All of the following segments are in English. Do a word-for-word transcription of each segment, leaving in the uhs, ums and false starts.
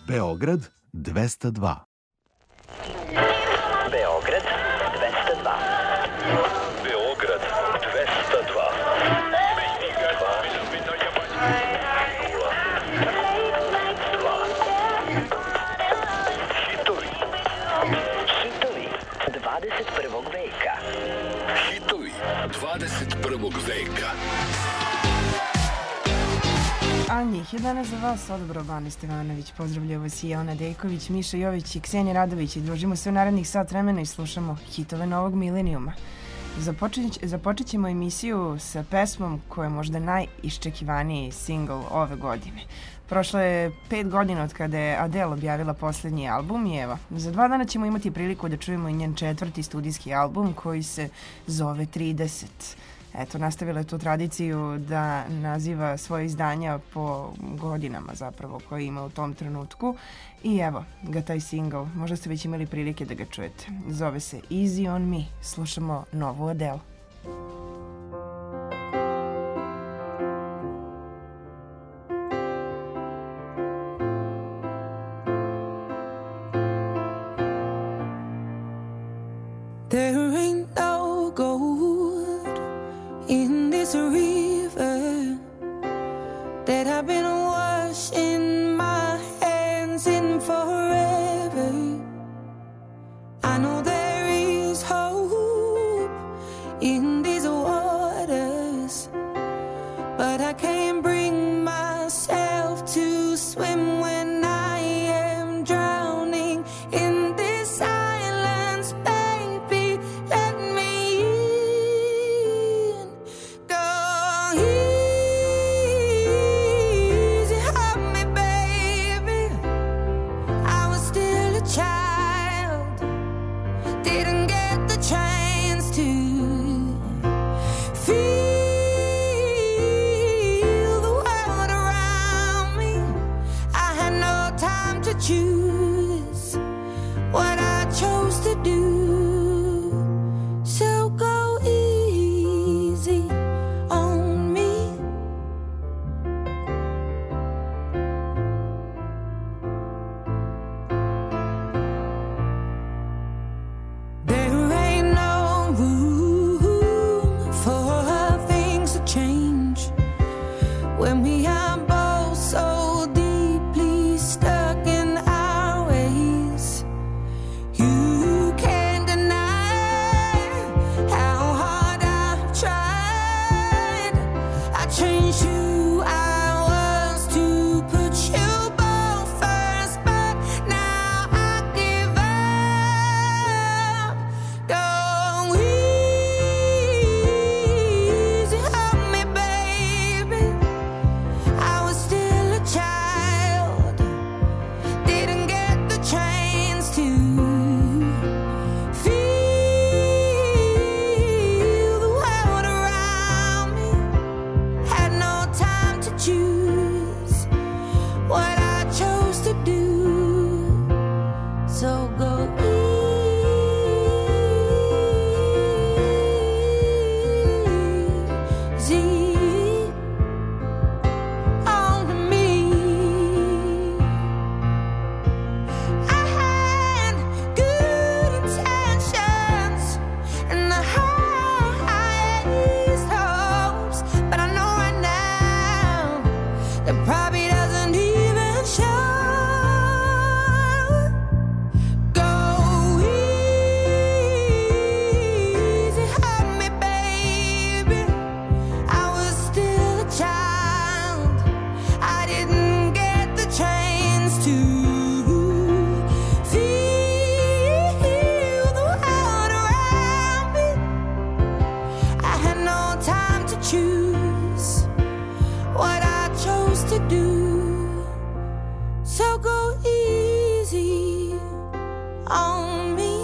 Beograd dvesta dva. Beograd dvesta dva. Beograd dvesta dva. Hitovi. Hitovi dvadeset prvog veka. Hitovi dvadeset prvog veka. A njih je danas za vas odbro Bane Stevanović. Pozdravljaju vas i Jelena Dejković, Miša Jović i Ksenija Radović i družimo se u narednih sat vremena i slušamo hitove novog milenijuma. Započet, započet ćemo emisiju sa pesmom koja je možda najiščekivaniji singl ove godine. Prošlo je pet godina od kada je Adele objavila poslednji album i evo, za dva dana ćemo imati priliku da čujemo i njen četvrti studijski album koji se zove trideset. Eto, nastavila je tu tradiciju da naziva svoje izdanja po godinama zapravo koje ima u tom trenutku. I evo ga taj single, možda ste već imali prilike da ga čujete. Zove se Easy on Me, slušamo novu Adele. There ain't no gold in this river that I've been washing my hands in forever. I know there is hope in these waters, but I can't bring myself to swim when I am drowning in this silence. Baby, let me in. Go easy on me, baby. I was still a child, didn't get the chance to feel the world around me. I had no time to choose what I chose to do. So go easy on me. There ain't no room for things to change when we are both so deeply stuck in our ways. You can't deny how hard I've tried. I changed who I was to put you both first, but now I give up. Go easy on me, baby. I was still a child, didn't get the chance to feel the world around me. Had no time to choose what I chose to do. So go easy on me. I had good intentions and the highest hopes, but I know right now that probably doesn't even show. Go easy on me, baby. I was still a child, I didn't get the chance to feel the world around me. I had no time to choose what I chose to do. So go easy on me.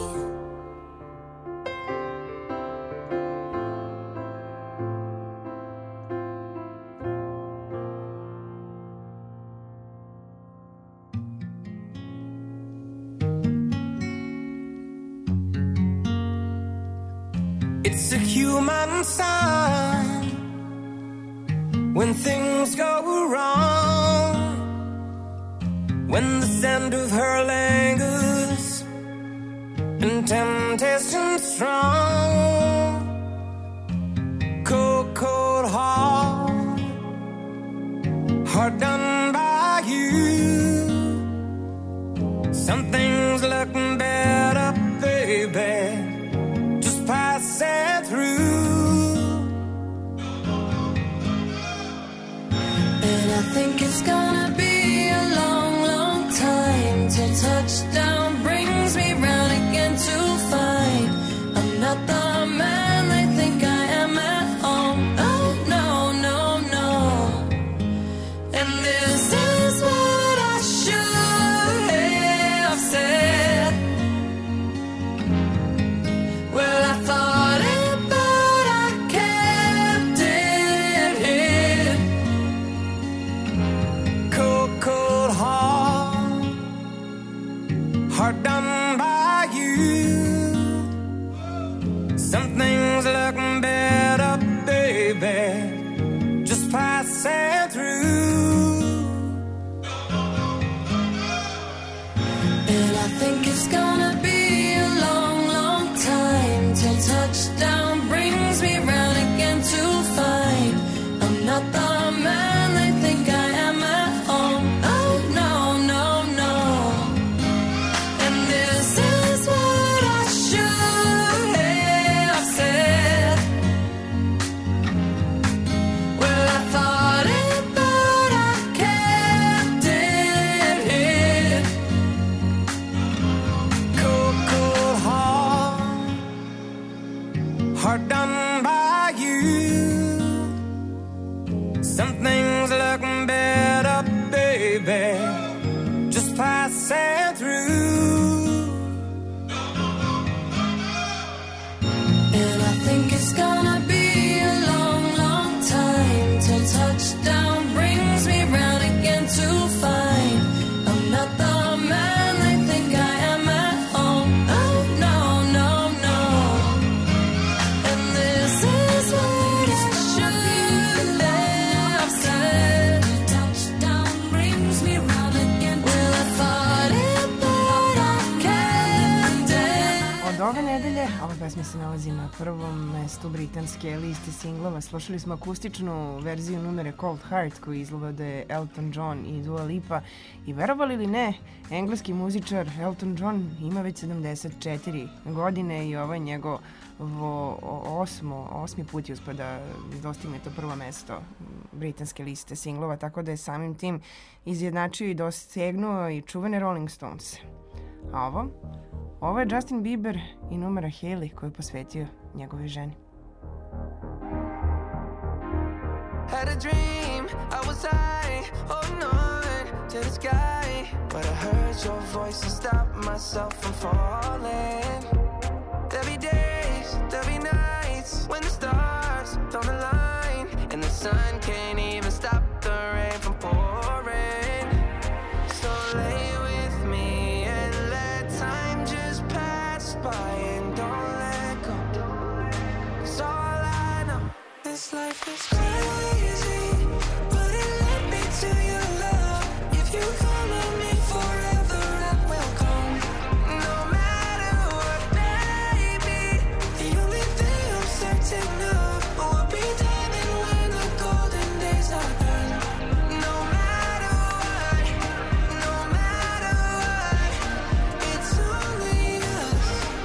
It's a human sign when things go wrong. when the sound of her lingers and temptation strong, cold, cold heart, heart done by you. Something's looking better, baby, just pass it through. And I think it's gonna be a long, long time till touchdown brings me round again to find I'm not the man they think I am at home. Oh no, no, no. And this is what I should have said. Well, I thought it, but I kept it hid. Cold, cold heart, heart done by you. Something's looking better, baby, just pass it through. And I think it's gonna be a long, long time till touchdown brings me round again to find I'm not the man they think I am at home. Oh no, no, no. And this is what I should have said. Well, I thought it, but I kept it hid. Cold, cold heart, heart done by you. Something's looking better, baby, just pass it through. And I think it's gonna be a long, long time till touchdown brings me round again to find I'm not the man they think I am at home. Oh no, no, no. And this is what I should have said. Touchdown brings me round again. Well, I thought it, but I kept it. Od ove nedelje ova pesma se nalazi na prvom mestu britanske liste singlova. Slušali smo akustičnu verziju numere Cold Heart koju izvode Elton John i Dua Lipa. I verovali ili ne, engleski muzičar Elton John ima već sedamdeset četiri godine i ovo je njegovo osmo, osmi put je uspio da dostigne to prvo mesto britanske liste singlova, tako da je samim tim izjednačio i dosegnuo i čuvene Rolling Stones. A ovo? Ovo je Justin Bieber i numera Hailey koju je posvetio njegove ženi. Had a dream, I was high, holding on to the sky, but I heard your voice and stopped myself from falling. There'll be days, there'll be nights when the stars don't align and the sun can't even stop the rain from pouring. So lay with me and let time just pass by and don't let go. 'Cause all I know, this life is crazy, but it led me to your love. If you follow me forever, I will come. No matter what, baby, the only thing I'm certain of will be diamond when the golden days are done. No matter what, no matter what, it's only us.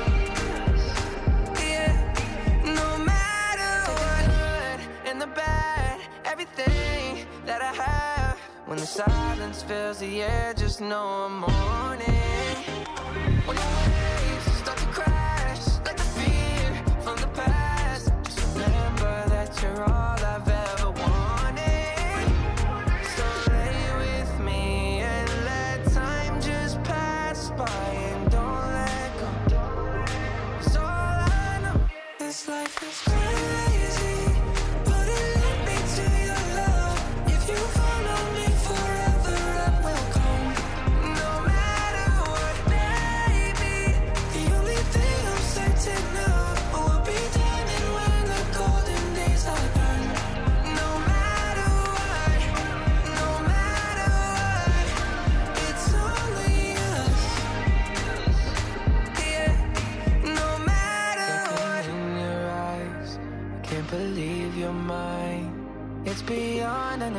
Yeah, no matter what, and the bad, everything that I have. When the silence fills the air, just know I'm on it. When the waves start to crash, like the fear from the past, just remember that you're all I've ever wanted. So lay with me and let time just pass by and don't let go. 'Cause all I know, this life is crazy, but it led me to your love. If you follow me forever, I will come. No matter what, baby,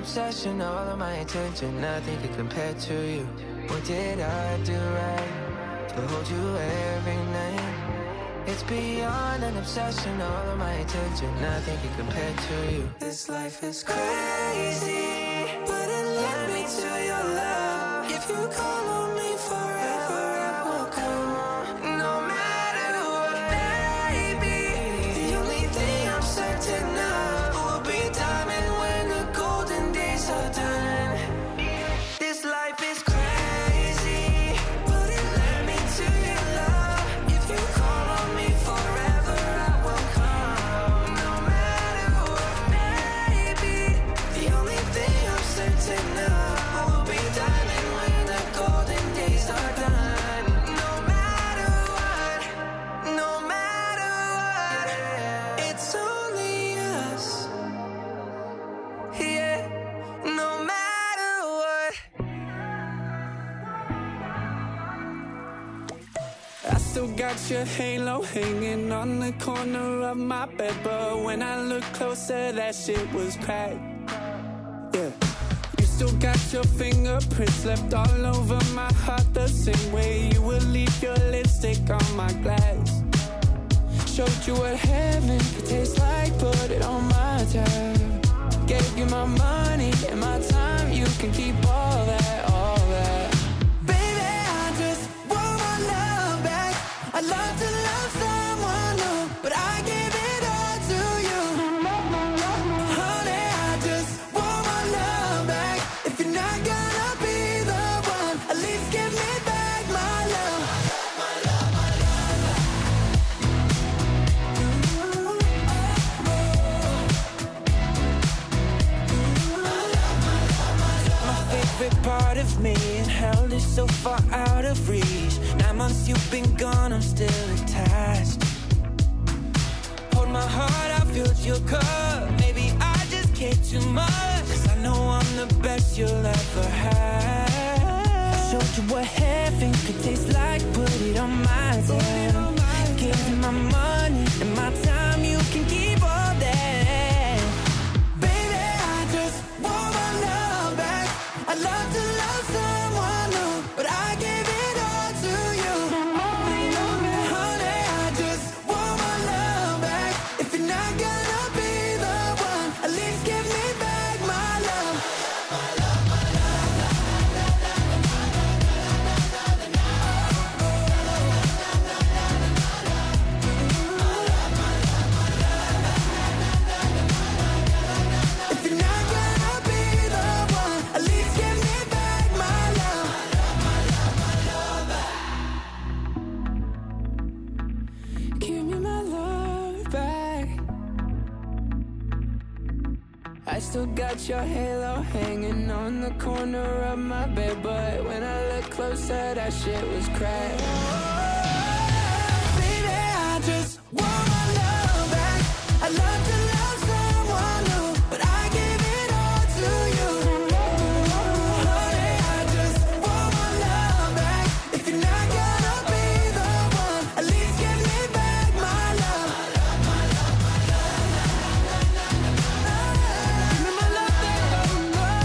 obsession, all of my attention, nothing could compare to you. What did I do right to hold you every night? It's beyond an obsession, all of my attention, nothing can compare to you. This life is crazy, but it led me to your love. If you call on me forever, I will come. No matter what, baby, the only thing I'm certain of will be diamond when the golden days are done. This life is crazy, but it led me to your love. If you call on me forever, I will come. No matter what, baby, the only thing I'm certain of will be diamond when the golden days are done. No matter what, no matter what, it's only us. Yeah, no matter what. I still got your halo hanging on the corner of my bed, but when I look closer, that shit was cracked. Yeah. You still got your fingerprints left all over my heart, the same way you would leave your lipstick on my glass. Showed you what heaven could taste like, put it on my tab. Gave you my money and my time, you can keep all that, all that. Baby, I just want my love back. I love to love someone new, but I gave it all to you. Honey, I just want my love back. If you're not gonna be the one, at least give me back my love. My love, my love, my favorite part of me, and hell is so far out of reach. Nine months you've been gone, I'm still attached. Hold my heart, I filled your cup. Maybe I just care too much, 'cause I know I'm the best you'll ever have. I showed you what heaven could taste like, put it on my tab. Give you my money and my time, you can keep all that. Baby, I just want my love back. I love to love someone new, but I gave it all to you. Honey, I just want my love back. If you're not gonna be the one, at least give me back my love. My love, my If you're not gonna be the one, at least give me back my love. Give me my love back. I still got your halo hanging on the corner of my bed, but when I look closer, that shit was cracked. Baby, I just want my love back. I love to love someone new, but I gave it all to you. Honey, I just want my love back. If you're not gonna be the one, at least give me back my love. Give me my love back, oh no.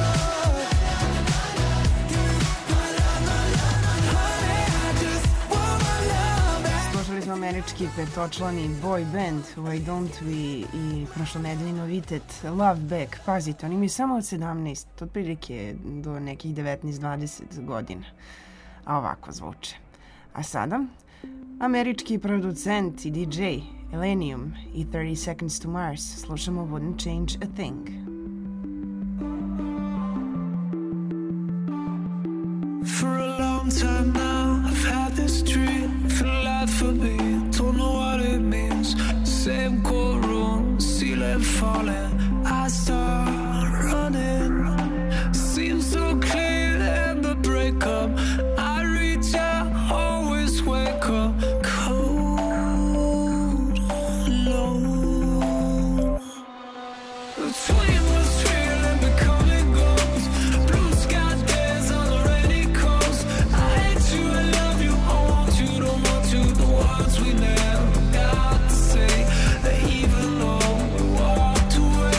Honey, I just want my love back. Slušali smo američki petočlani boy band Why Don't We i prošlonedeljni novitet Love Back. Pazite, oni imaju samo od sedamnaest, otprilike do nekih devetnaest dvadeset godina. A ovako zvuče. A sada, američki producent i D J Elenium i thirty seconds to Mars. Slušamo Wouldn't Change a Thing. For a long time now, I've had this dream, for life for me, don't know what it means. Same courtroom, ceiling falling, I start running. Seems so clear in the breakup, I reach out, always wake up cold, alone. The flame was real and becoming ghost. Blue sky days on the rainy coast. I hate you, I love you, I want you, don't want you. The words we never got to say. That even though we walked away.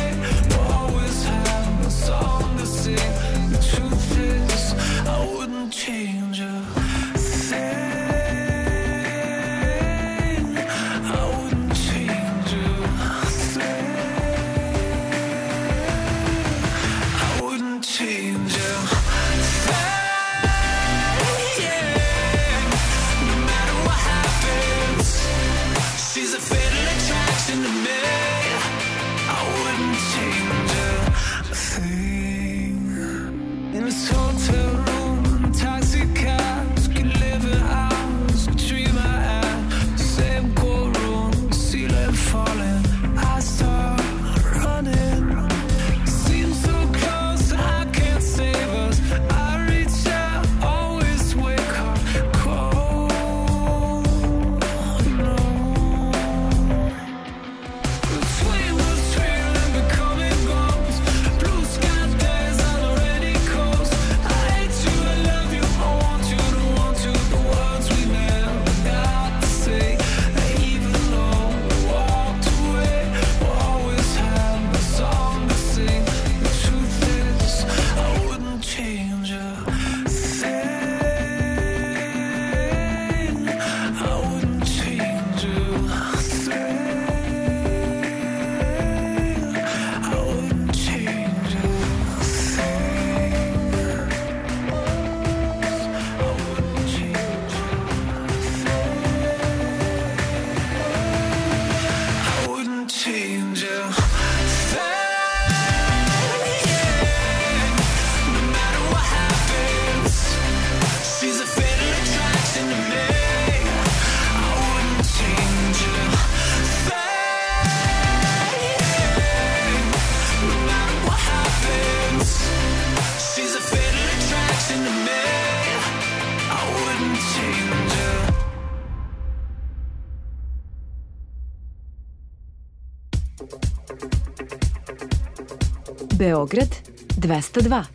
Beograd dvesta dva.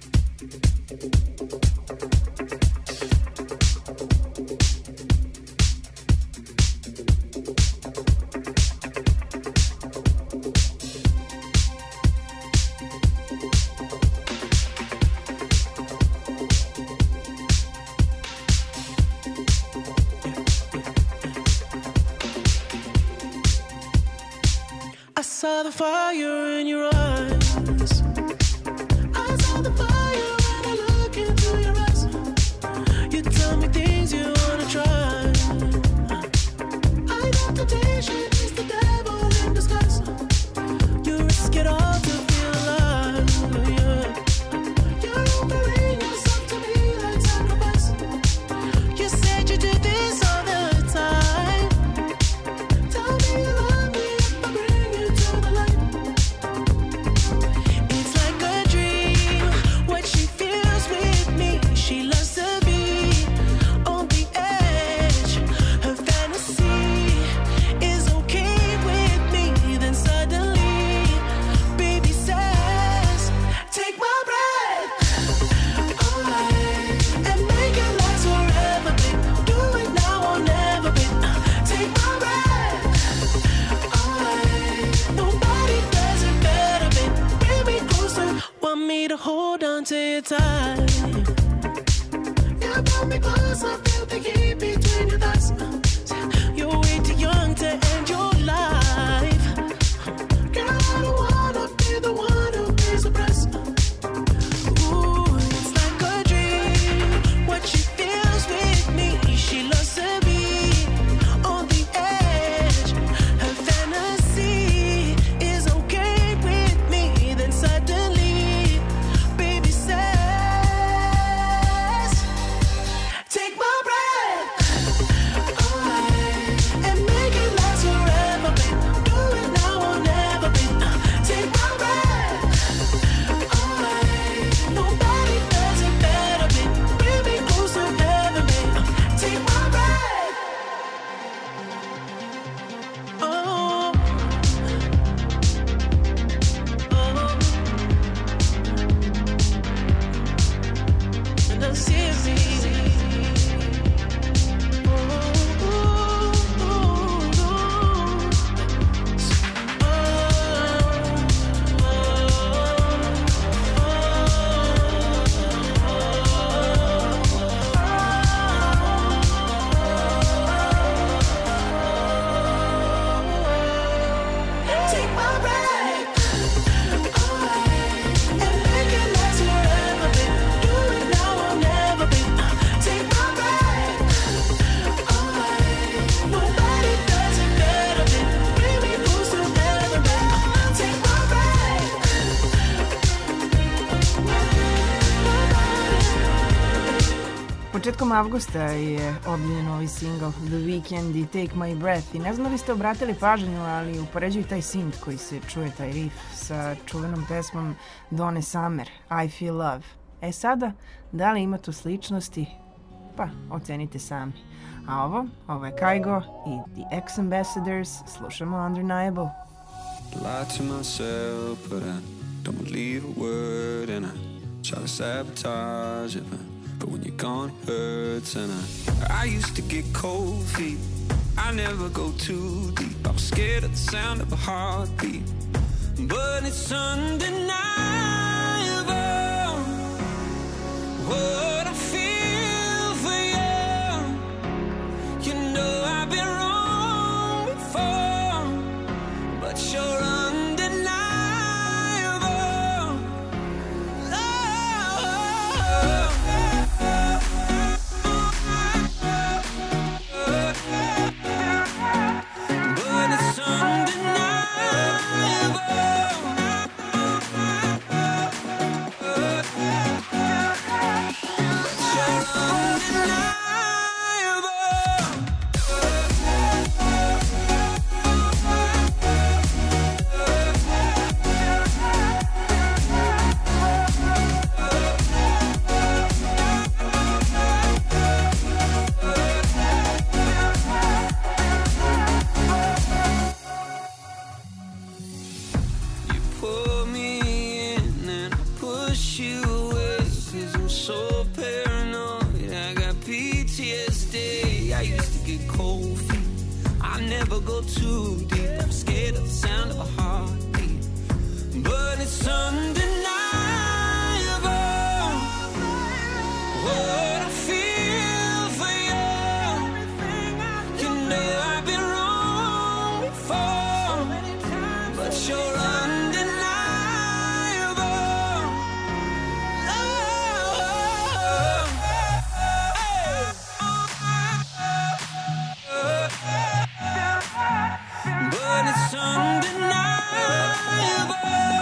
I saw the fire in your eyes. I saw the fire when I look into your eyes. You tell me things you wanna try. I know temptation is the devil in disguise. You risk it all to feel alive. Yeah. You're offering yourself to me like sacrifice. You said you do this all the time. Tell me you love me if I bring you to the light. It's like a dream, what she feels with me. She loves to be on the edge. Her fantasy is okay with me. Then suddenly, baby says, take my breath away and make it last forever, babe. Do it now or never, babe. Take my breath away. Nobody does it better, babe. Bring me closer, want me to hold on to you tight. Yeah, bring me closer, feel the heat between your thighs. You're way too young to end your life. Girl, I don't wanna be the one who pays the price. Ooh, it's like a dream, what she feels with me. She loves to be on the edge. Her fantasy is okay with me. Then suddenly, baby says, take my breath away and make it last forever, babe. Do it now or never, babe. Take my breath away. Nobody does it better, babe. Bring me closer, never, babe. Take my breath. Oh, oh, and I see it. Oh, oh, oh, take my breath away and make it last forever, babe. Do it now or never, babe. Take my breath away. Nobody does it better, babe. Bring me closer, never, babe. Take my breath. Početkom avgusta je objavljen novi single The Weeknd i Take My Breath i ne znam da li ste obratili pažnju, ali upoređuju taj synth koji se čuje, taj riff sa čuvenom pesmom Donna Summer, I Feel Love. E sada, da li ima tu sličnosti? Pa, ocenite sami. A ovo, ovo je Kygo i The Ex-Ambassadors, slušamo Undeniable. Lie to myself, but I don't leave a word, and I try to sabotage it, but, but when you're gone it hurts. And I, I used to get cold feet, I never go too deep. I was scared of the sound of a heartbeat, but it's undeniable what I feel for you. You know I've been wrong before, but you're undeniable. But it's undeniable. I used to get cold feet. I never go too deep. I'm scared of the sound of a heartbeat, but it's undeniable what I feel for you. You know I've been wrong before, but you're undeniable. But it's undeniable.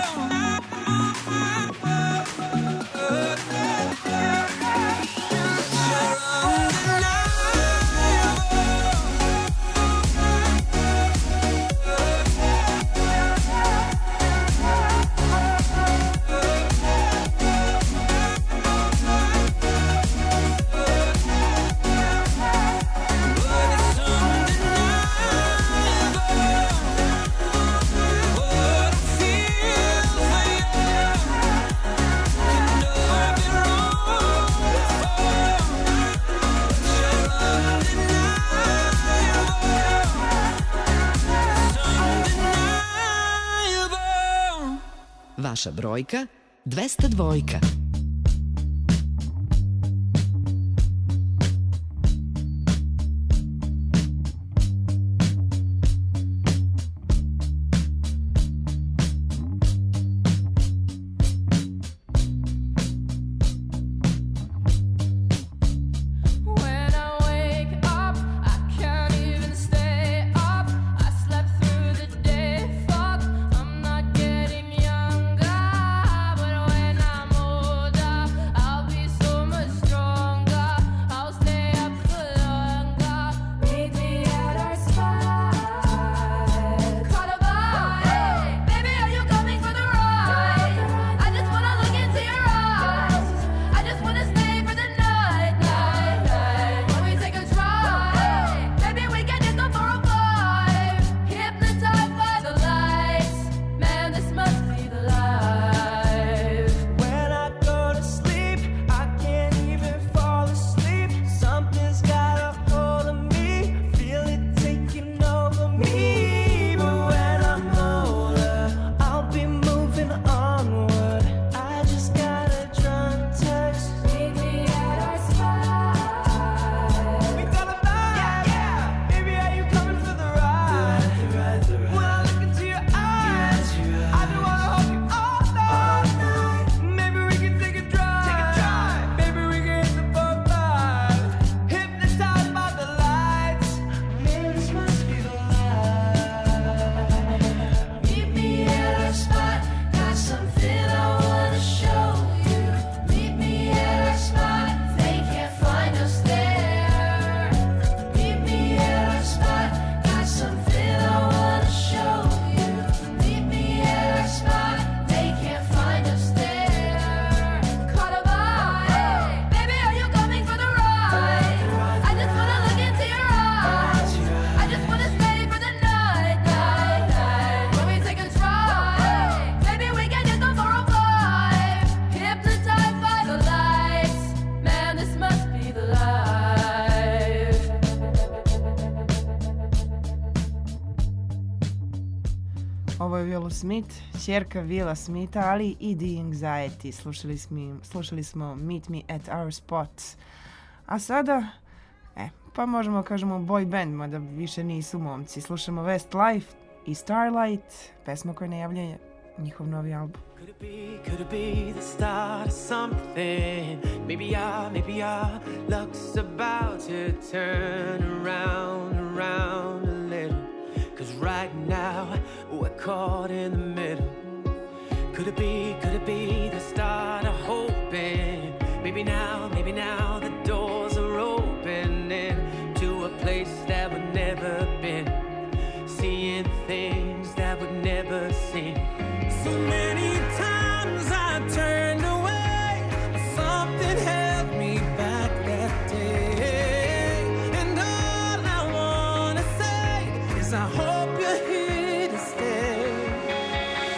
Vaša brojka dvesta dva. Ovo je Willow Smith, ćerka Willa Smitha, ali i The Anxiety. Slušali smo, slušali smo Meet Me at Our Spot. A sada, e, pa možemo kažemo boy band, mada više nisu momci. Slušamo Westlife i Starlight, pesma koja najavljuje njihov novi album. Could it be, could it be the start of something? Maybe our, maybe our luck's about to turn around, around a little. Cause right now, we're caught in the middle. Could it be, could it be the start of hoping? Maybe now, maybe now the doors are opening to a place that we've never been. Seeing things that we've never seen. So many times I turned away, something held me back that day. And all I wanna say is I hope you're here to stay.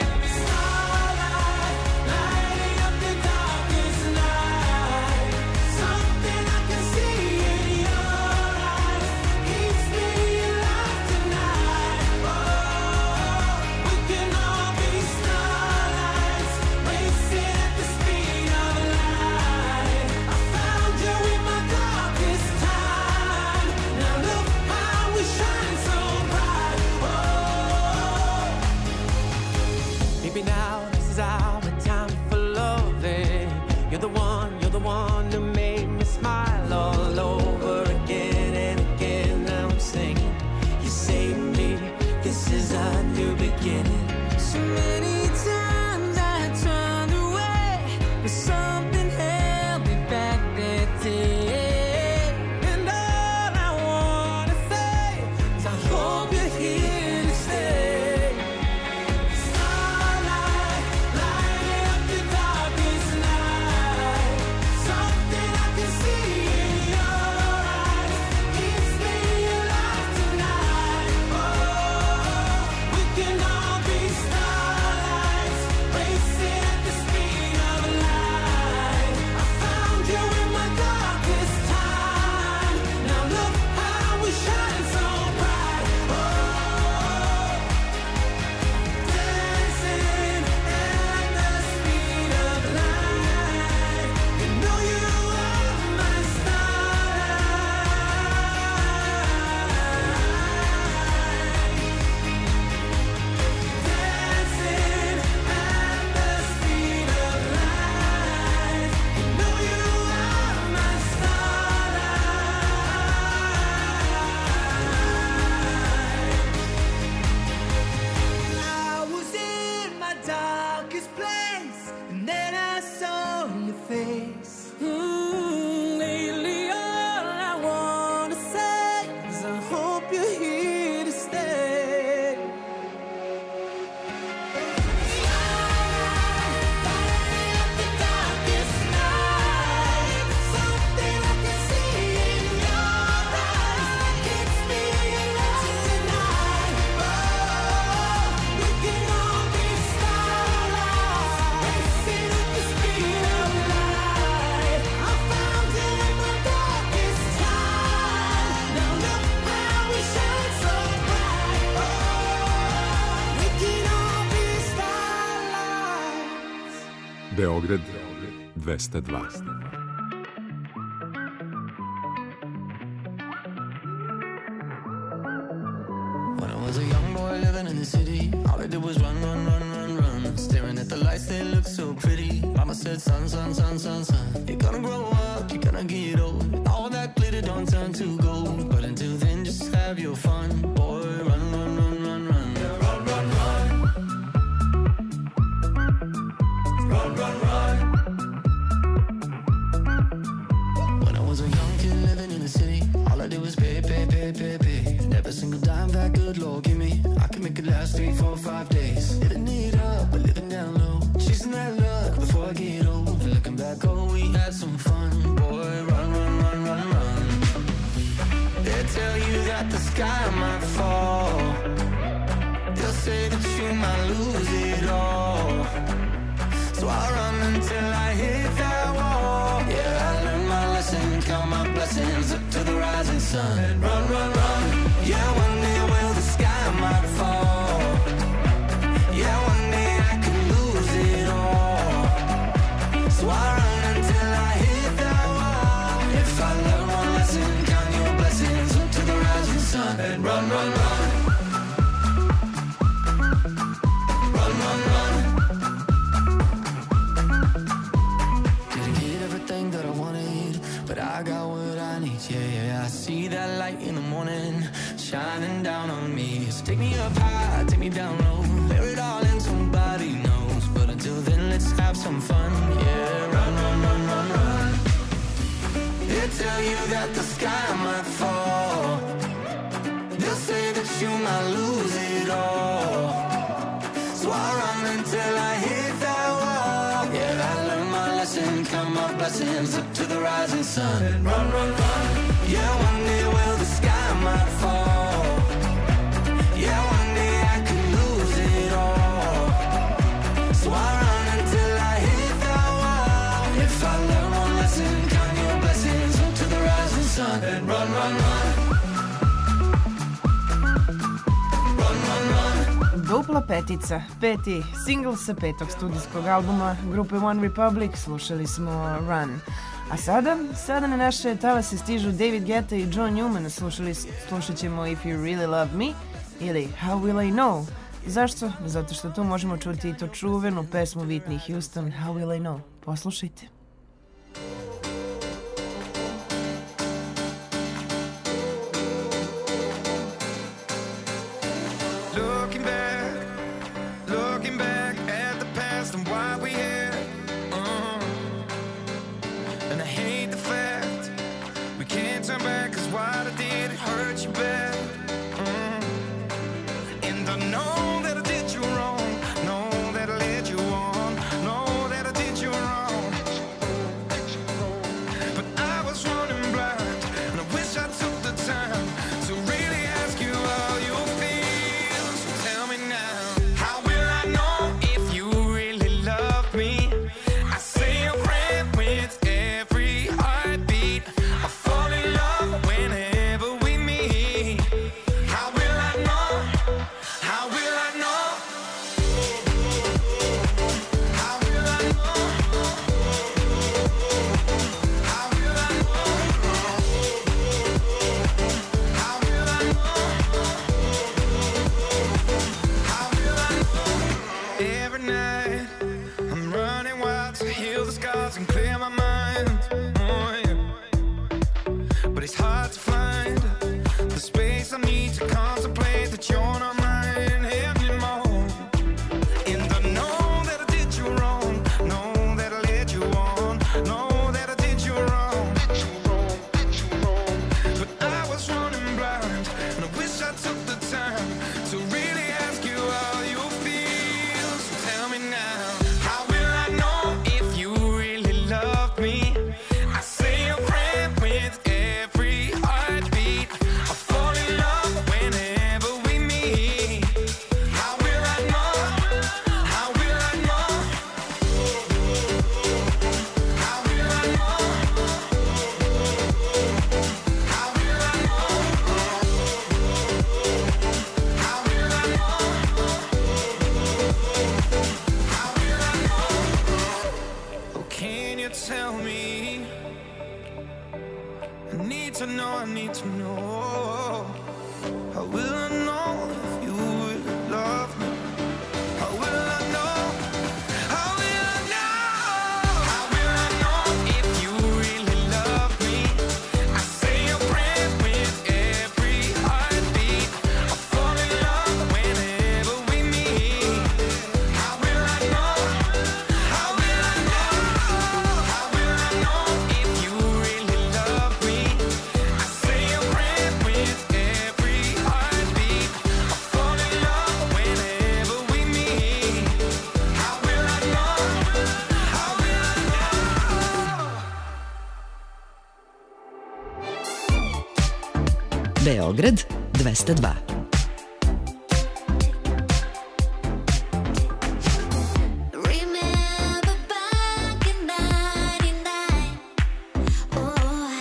Beograd dvesta dva. When I was a young boy living in the city, all I did was run, run, run, run, run. Staring at the lights, they look so pretty. Mama said, son, son, son, son, son, you're gonna grow up, you're gonna get old. All that glitter don't turn to gold. But until then, just have your fun. Boy, run, run, run, run, run. Run, run, run. Run, run, run. When I was a young kid living in the city, all I did was pay, pay, pay, pay, pay. And every single dime that good Lord give me, I can make it last three, four, five days. Living it up, but living down low. Chasing that luck before I get old. And looking back, oh, we had some fun. Boy, run, run, run, run, run. They tell you that the sky might fall. They'll say that you might lose it all. So I run until I hit that wall. Yeah, I learned my lesson, count my blessings up to the rising sun. And run, run, run. Yeah, one day will the sky might fall. Yeah, one day I could lose it all. So I run until I hit that wall. If I learn one lesson, count your blessings up to the rising sun. And run, run, run. Run, run, run. Didn't get everything that I wanted, but I got what I need. Yeah, yeah, I see that light in the morning shining down on me. So take me up high, take me down low, bear it all in, somebody knows. But until then, let's have some fun. Yeah, run, run, run, run, run. They tell you that the sky might fall. They'll say that you might lose it all. So I run until I hit that wall. Yeah, I learned my lesson, count my blessings up to the rising sun. And run, run, run. Yeah, one day will the sky might fall. Yeah, one day I could lose it all. So I run until I hit that wall. If I learn one lesson, count your blessings up to the rising sun. And run, run, run. Run, run, run. Dupla petica, peti single sa petog studijskog albuma grupe One Republic, slušali smo Run. A sada, sada na naše talase stižu David Guetta i John Newman, slušali, slušat ćemo If You Really Love Me ili How Will I Know. Zašto? Zato što tu možemo čuti i to čuvenu pesmu Whitney Houston, How Will I Know. Poslušajte. Looking back, looking back at the past and why we here. Uh, and I hate the fact we can't turn back, cause what I did, it hurt you bad. Uh, and I know that I did you wrong, know that I led you on, know that I did you wrong. But I was running blind, and I wish I took the time to really ask you how you feel. So tell me now, how will I know if you really love me? I say a prayer with every heartbeat. I fall in love whenever we meet. How will I know? How will I know? How will I know? How will I know? How will I know? How will I know? Every night I'm running wild to heal the scars and clear my mind. Oh, yeah. But it's hard to find the space I need to contemplate that you're not mine anymore. And I know that I did you wrong, know that I led you on, know that I did you wrong. But I was running blind, and I wish I took the time to really ask you how you feel. So tell me now, how will I know if you really love me? I say a prayer with every heartbeat. I fall in love whenever need to know, I need to know. How will I know if you really love me? How will I know? How will I know? How will I know if you really love me? I say a prayer with every heartbeat. I fall in love whenever we meet. How will I know? How will I know? How will I know if you really love me? I say a prayer with every heartbeat. I fall in love whenever we meet. How will I know? How will I know? Beograd dvesta dva. Remember back in ninety-nine, oh,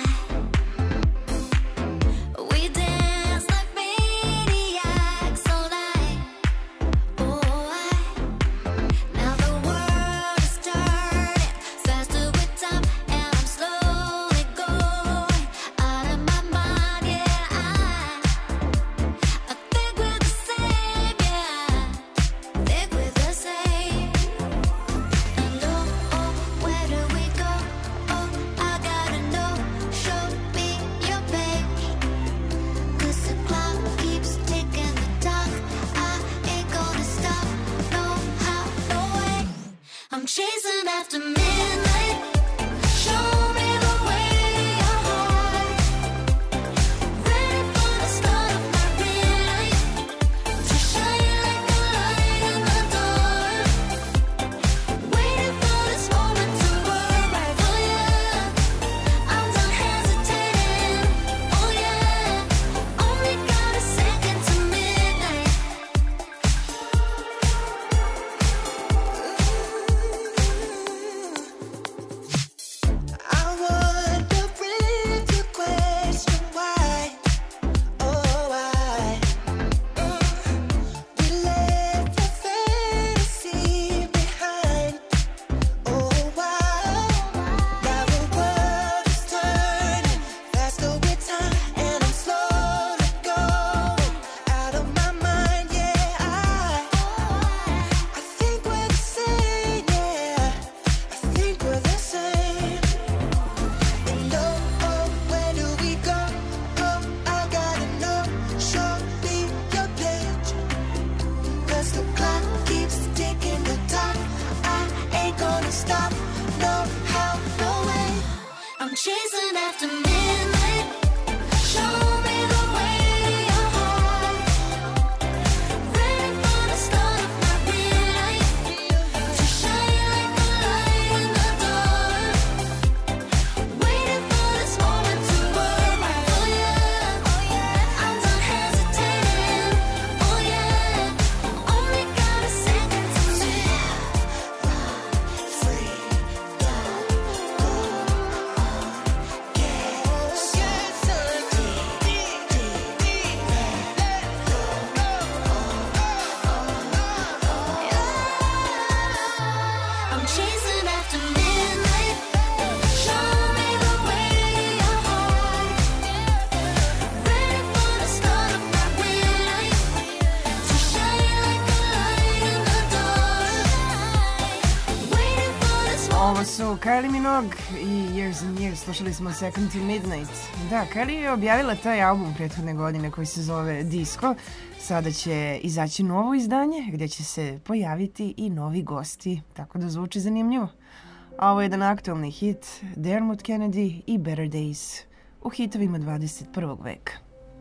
we danced like maniacs all night, oh, now the world is turning faster with time, and I'm slowly going out of my mind, yeah, I, I think we're the same, yeah, think we're the same. And oh, oh, where do we go? Oh, I gotta know. Show me your page. 'Cause the clock keeps ticking the talk. I ain't gonna stop. No how, no way. I'm chasing after midnight. Show me the way your heart. Ready for the start of my real life. To shine like a light in the dark. Waiting for this moment to work right for you. I'm done hesitating. Oh yeah, only got a second to midnight. I wonder if you question why. Oh why? We left the fantasy behind. Oh why? Now the world is turning faster with time, and I'm slowly going out of my mind. Yeah, I, I think we're the same. Yeah, I think we're the same. And oh, oh, where do we go? Oh, I gotta know. Show me your page. 'Cause the clock keeps ticking the talk. I ain't gonna stop. No how, no way. I'm chasing after midnight. Show me the way your heart. Ready for the start of my real life. To shine like a light in the dark. Waiting for this moment to work right for you. I'm done hesitating. Oh yeah, only got a second to live. Free, I'm chasing after midnight. Show me the way your heart. Ready for the start of my real life. To shine like a light in the dark. Waiting for this Ovo su Kylie Minogue i Years and Years. Slušali smo Second to Midnight. Da, Kylie je objavila taj album prethodne godine koji se zove Disco. Sada će izaći novo izdanje gdje će se pojaviti i novi gosti, tako da zvuči zanimljivo. A ovo je jedan aktualni hit, Dermot Kennedy i Better Days u hitovima dvadeset prvog veka.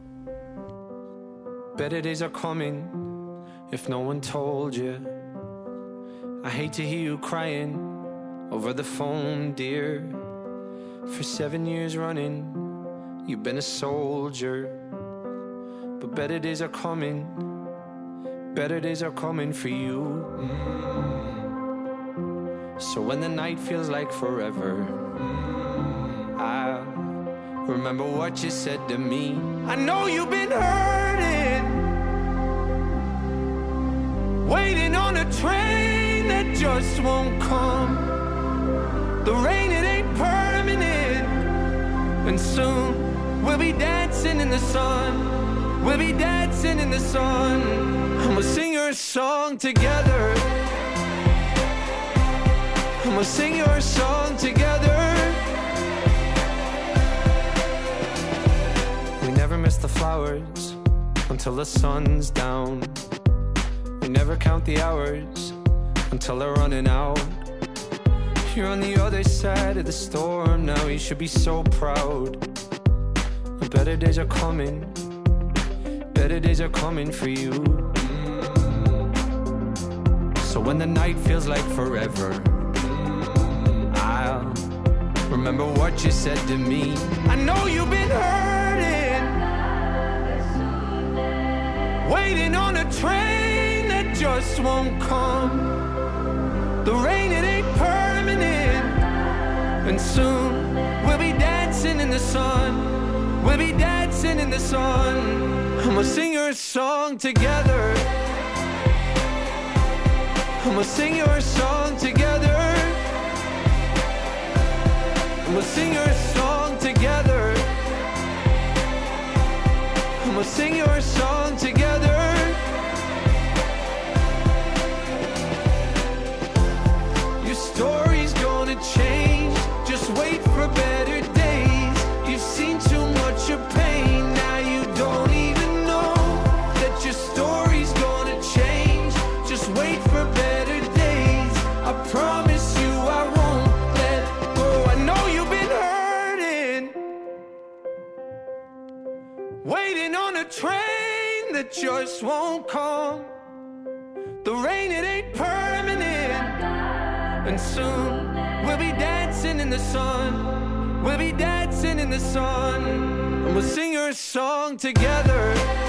Better days are coming if no one told you. I hate to hear you crying over the phone, dear. For seven years running, you've been a soldier. But better days are coming, better days are coming for you. So when the night feels like forever, I'll remember what you said to me. I know you've been hurting, waiting on a train that just won't come. The rain, it ain't permanent, and soon be dancing in the sun. We'll be dancing in the sun. And we'll sing your song together. And we'll sing your song together. We never miss the flowers until the sun's down. We never count the hours until they're running out. You're on the other side of the storm now. You should be so proud. The better days are coming. Better days are coming for you. So when the night feels like forever, I'll remember what you said to me. I know you've been hurting, waiting on a train that just won't come. The rain, it ain't permanent. And soon we'll be dancing in the sun. We'll be dancing in the sun. And we'll sing your song together. And we'll sing your song together. And we'll sing your song together. And we'll sing your song together. Your story's gonna change. Just wait for better days. You've seen too much of pain. Now you don't even know that your story's gonna change. Just wait for better days. I promise you I won't let go. I know you've been hurting, waiting on a train that just won't come. The rain, it ain't permanent. And soon we'll be dancing in the sun. We'll be dancing in the sun. And we'll sing your song together.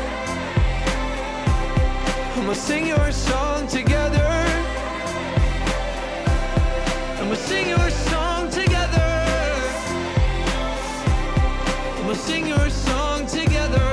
And we'll sing your song together. And we'll sing your song together. And we'll sing your song together.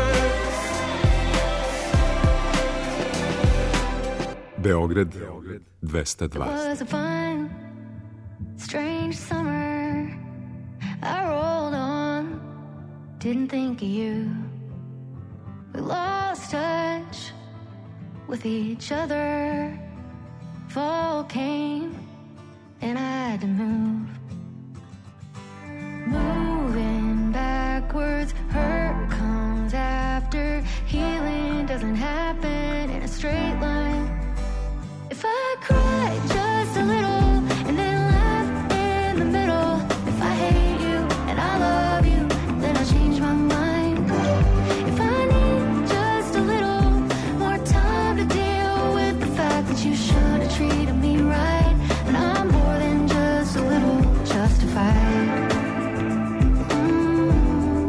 Beograd dvesta dva. It was a fun, strange summer. I rolled on, didn't think of you. We lost touch with each other. Fall came and I had to move. Moving backwards, hurt comes after. Healing doesn't happen in a straight line. If I cry just a little and then laugh in the middle, if I hate you and I love you, then I change my mind. If I need just a little more time to deal with the fact that you should have treated me right, and I'm more than just a little justified. Mm.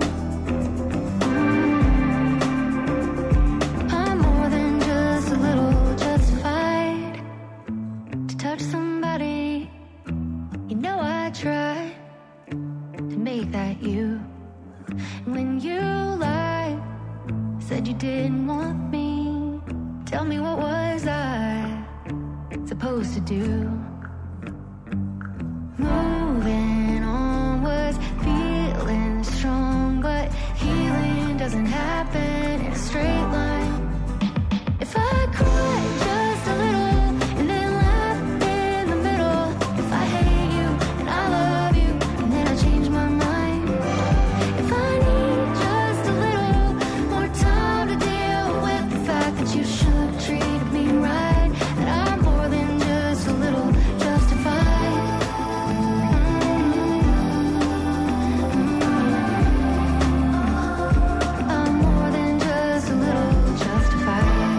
Mm. I'm more than just a little justified to touch somebody. You know I tried to make that you. And when you lied, said you didn't want me, tell me, what was I supposed to do? Moving on was feeling strong, but healing doesn't happen in a straight line. If I cry just a little and then laugh in the middle, if I hate you and I love you, and then I change my mind. If I need just a little more time to deal with the fact that you should have treated me right, that I'm more than just a little justified. I'm more than just a little justified.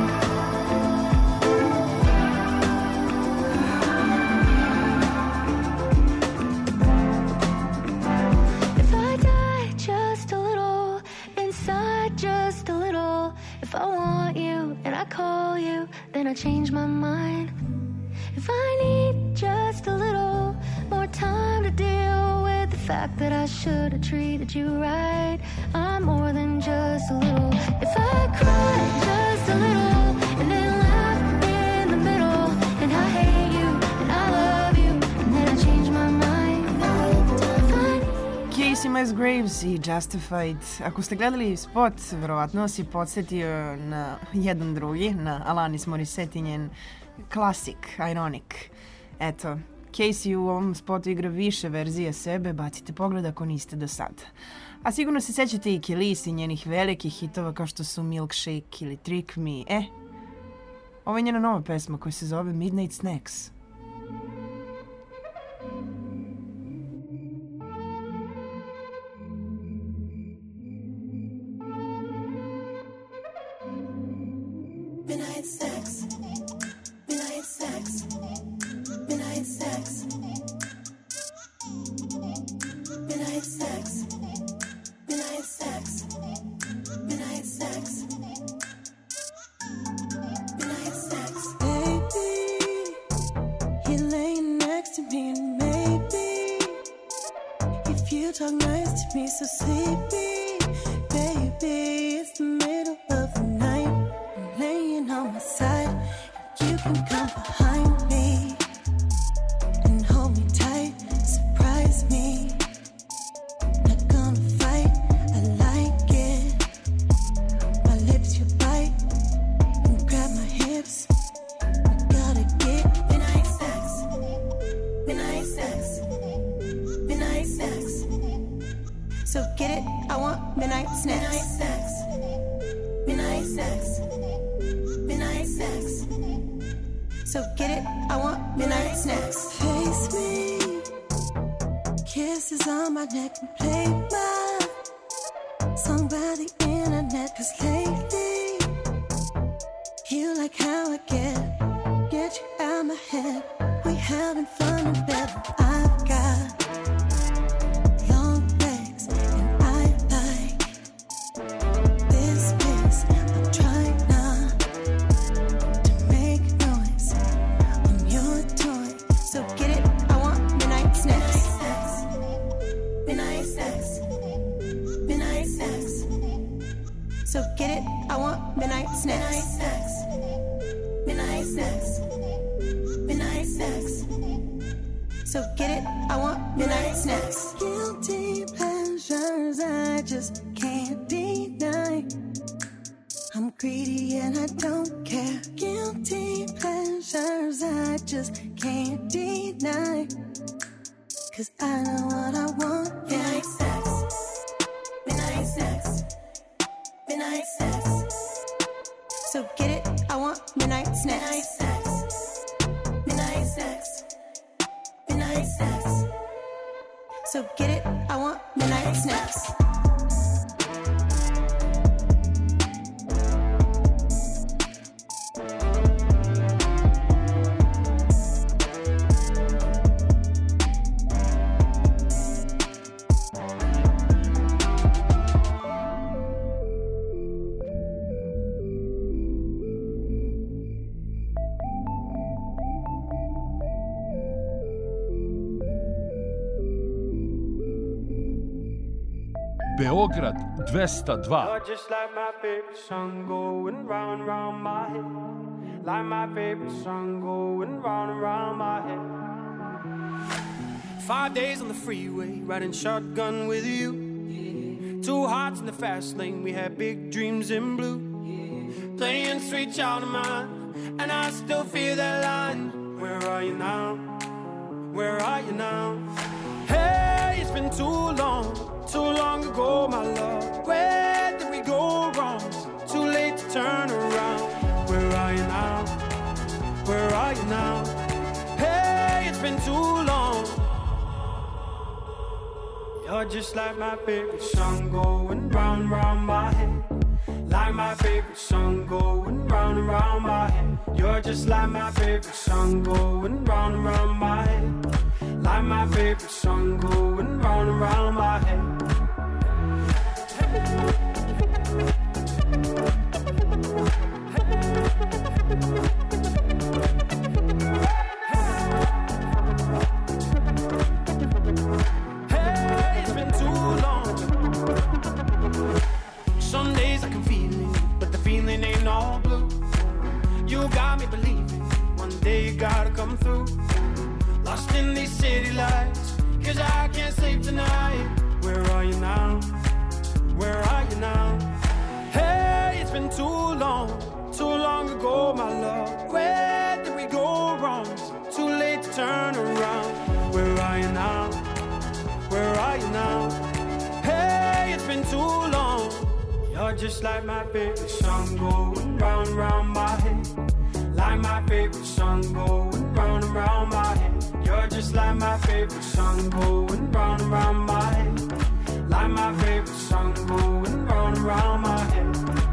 If I die just a little, inside just a little, if I want you and I call you, then I change my mind. If I need just a little more time to deal with the fact that I should have treated you right, I'm more than just a little. If I cry just a little and then laugh in the middle, and I hate you and I love you, and then I change my mind. If I Casey Graves i Justified. Ako ste gledali spot, verovatno vas je podsjetio na jedan drugi, na Alanis Morissette i njen klasik, Ironic. Eto, Casey u ovom spotu igra više verzije sebe, bacite pogled ako niste do sad. A sigurno se sećate i Kelis i njenih velikih hitova kao što su Milkshake ili Trick Me. E, ovo je njena nova pesma koja se zove Midnight Snacks. Midnight sex, midnight sex, midnight sex, midnight sex, midnight sex, midnight sex, midnight sex. Baby, you're laying next to me, and maybe if you talk nice to me, so sleepy, baby, it's the middle of the night. Laying on my side, you can come behind me and hold me tight, surprise me. Not gonna fight, I like it. My lips you bite and grab my hips. I gotta get midnight sex, midnight sex, midnight sex. So get it, I want midnight snacks. Midnight sex, midnight sex. Midnight sex. So get it, I want midnight snacks. Face me, kisses on my neck, and play my song by the internet. Cause lately, you like how I get, get you out my head. We having fun in bed, I've got long legs and I like this pace. I'm trying not to make noise on your toy. So get it, I want midnight snacks. Midnight sex, midnight sex. So get it, I want midnight snacks. Midnight sex, midnight sex. So get it, I want midnight snacks. Guilty pleasures I just can't deny. I'm greedy and I don't care. Guilty pleasures I just can't deny. Cause I know what I want. Midnight sex, midnight sex, midnight sex. So get it, I want midnight snacks. Midnight sex, midnight sex, midnight sex. So get it, I want midnight snacks. Beograd dvesta dva. You're just like my favorite song going round and round my head. Like my favorite song going round and round my head. Five days on the freeway, riding shotgun with you. Yeah. Two hearts in the fast lane, we had big dreams in blue. Yeah. Playing sweet child of mine, and I still feel that line. Where are you now? Where are you now? Hey, it's been too long. Too long ago, my love. Where did we go wrong? Too late to turn around. Where are you now? Where are you now? Hey, it's been too long. You're just like my favorite song going round, round my head. Like my favorite song going round and round my head. You're just like my favorite song going round and round my head. Like my favorite song going round and round my head. Hey, it's been too long. Some days I can feel it, but the feeling ain't all blue. You got me believing one day you gotta come through. Lost in these city lights, cause I can't sleep tonight. Where are you now? Where are you now? Hey, it's been too long, too long ago, my love. Where did we go wrong? Too late to turn around. Where are you now? Where are you now? Hey, it's been too long. You're just like my favorite song going round and round my head. Like my favorite song going round and round my head. You're just like my favorite song going round and round my head. Like my favorite song going round and round my head.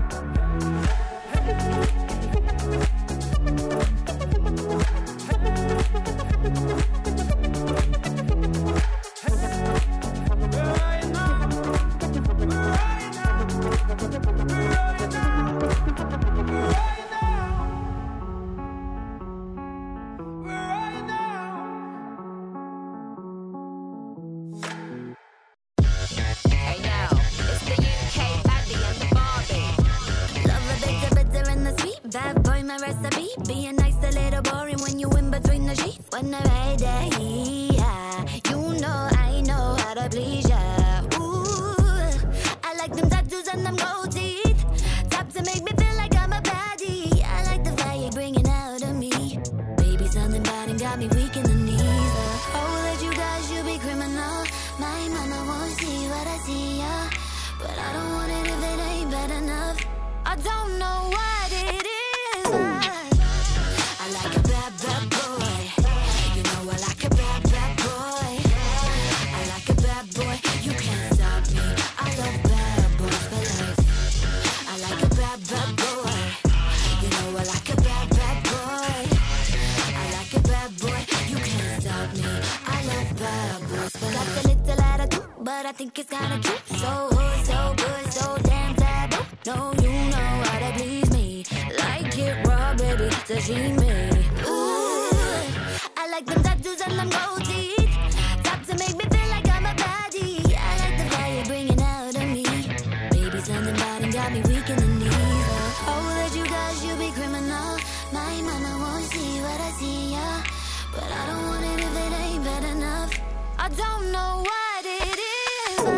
Bad boy, my recipe. Being nice, a little boring when you in between the sheets. When I ride that heat, you know I know how to please ya. Ooh, I like them tattoos and them gold teeth. Top to make me feel like I'm a baddie. I like the fire bringing out of me. Baby, something bad and got me weak in the knees. Uh, oh, that you guys, you be criminal. My mama won't see what I see, yeah. But I don't want it if it ain't bad enough. I don't know what it is. I like a bad, bad boy. You know I like a bad, bad boy. I like a bad boy. You can't stop me. I love bad boys for life. I like a bad, bad boy. You know I like a bad, bad boy. I like a bad boy. You can't stop me. I love bad boys for life. Got a little attitude, but I think it's kinda cute. So hood, so good, so damn taboo. No, you know how to please me. Like it raw, baby, sashimi. Ooh, I like them tattoos and them gold teeth. Top to make me feel like I'm a baddie. I like the fire bringing out of me. Baby, something bad and got me weak in the knees. Uh, oh, that you guys, you be criminal. My mama won't see what I see, yeah. But I don't want it if it ain't bad enough. I don't know what it is. I,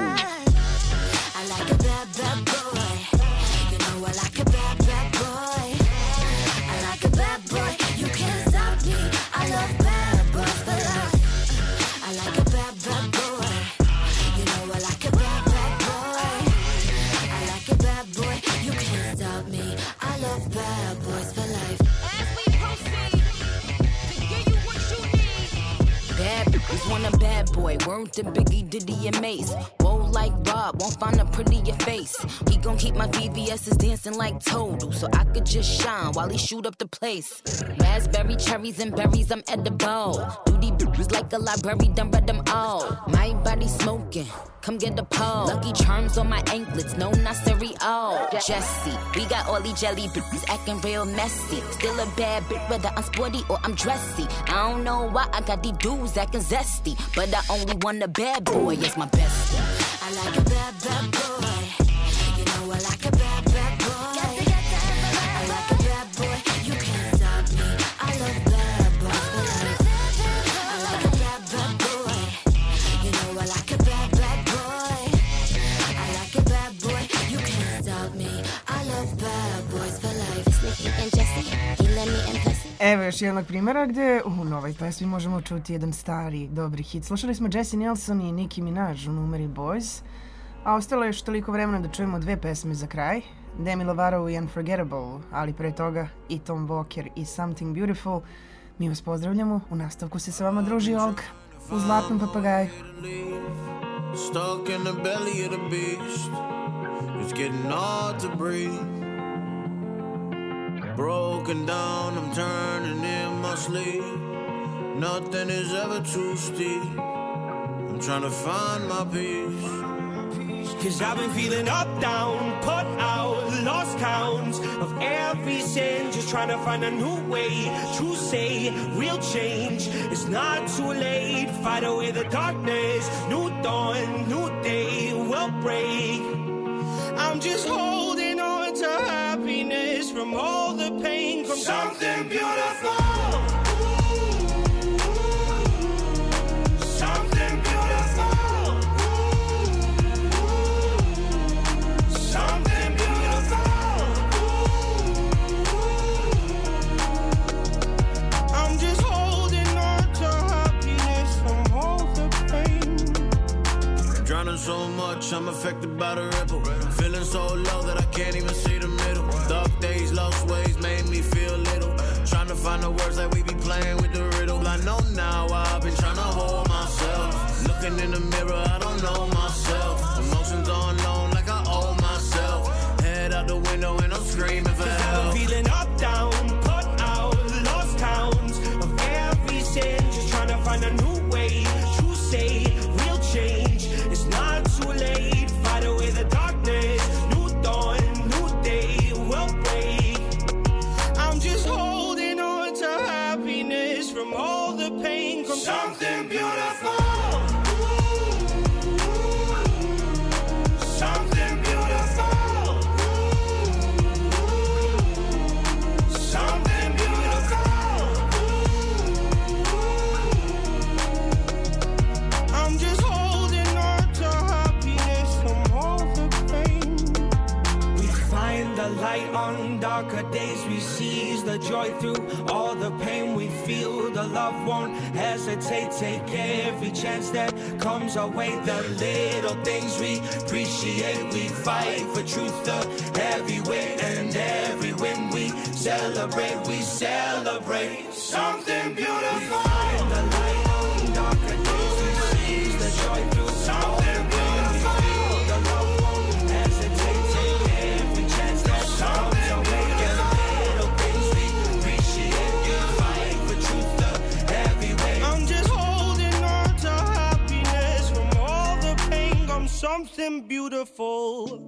I like a bad, bad boy. You know I like a bad, bad boy. I like a bad boy. You can't stop me. I love bad boys for life. I like a bad, bad boy. You know I like a bad, bad boy. I like a bad boy. You can't stop me. I love bad boys for life. As we proceed to give you what you need. Bad bitches want a bad boy. Word to Biggie, Diddy, and Mace. Whoa, like Rob, won't find a prettier face. He gon' keep my V V S's dancing like Toadle, so I could just shine while he shoot up the place. Raspberry, cherries, and berries, I'm edible. Duty bitches like a library, done read them all. My body smoking, come get the pole. Lucky charms on my anklets, no, not cereal. Jessie, we got all these jelly bitches acting real messy. Still a bad bitch, whether I'm sporty or I'm dressy. I don't know why I got these dudes acting zesty, but I only want a bad boy, it's my bestie. I like a bad, bad boy. You know I like a bad, bad boy. I like a bad boy. You can't stop me. I love bad boys for life. I like a bad, bad boy. You know I like a bad, bad boy. I like a bad boy. You can't stop me. I love bad boys for life. Snicky and Jessie, he let me impress. Evo još jednog primjera gde u novoj pesmi možemo čuti jedan stari dobri hit. Slušali smo Jessie Nelson i Nicki Minaj u numeri Boys, a ostalo je još toliko vremena da čujemo dve pesme za kraj. Demi Lovato i Unforgettable, ali pre toga i Tom Walker i Something Beautiful. Mi vas pozdravljamo, u nastavku se sa vama druži Olga u Zlatnom papagaju. Stuck in the belly of the beast, it's getting hard to breathe. Broken down, I'm turning in my sleep. Nothing is ever too steep. I'm trying to find my peace. Cause I've been feeling up, down, put out, lost count of every sin. Just trying to find a new way to say real change. It's not too late, fight away the darkness. New dawn, new day will break. I'm just holding on to happiness from all the pain. From something beautiful. Something beautiful. looking in the mirror, I don't know myself. Emotions unknown, like I owe myself. Head out the window and I'm screaming for help. I'm feeling up, down, put out, lost towns of every sin. Just trying to find a new way. True say, real change. It's not too late. Fight away the darkness. New dawn, new day will break. I'm just holding on to happiness from all the pain. From something beautiful. Something beautiful. Something beautiful. I'm just holding on to happiness from all the pain. We find the light on darker days. We seize the joy through all the pain we feel. The love won't hesitate. Take every chance that comes our way. The little things we appreciate. We fight for truth, the heavy weight. And every win we celebrate. We celebrate something beautiful. We find the light on darker days. We seize the joy through something beautiful. The love won't hesitate. Take every chance that comes our way. The little things we appreciate. We fight for truth, the heavy weight. I'm just holding on to happiness from all the pain. I'm something beautiful.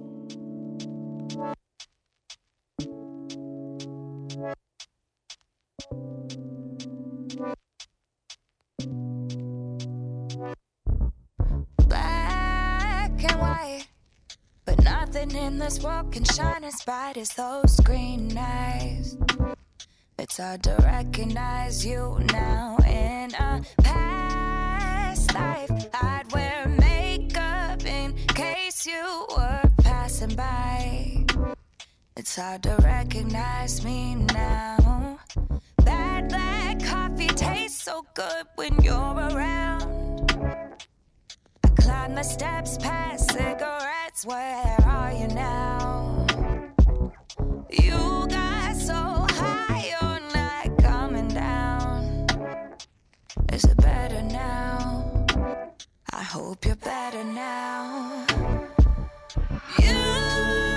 Black and white, but nothing in this world can shine as bright as those green eyes. It's hard to recognize you now. In a past life, I'd wear makeup in case you were passing by. It's hard to recognize me now. That black coffee tastes so good when you're around. I climb the steps past cigarettes. Where are you now? You got so high, you're not coming down. Is it better now? I hope you're better now. You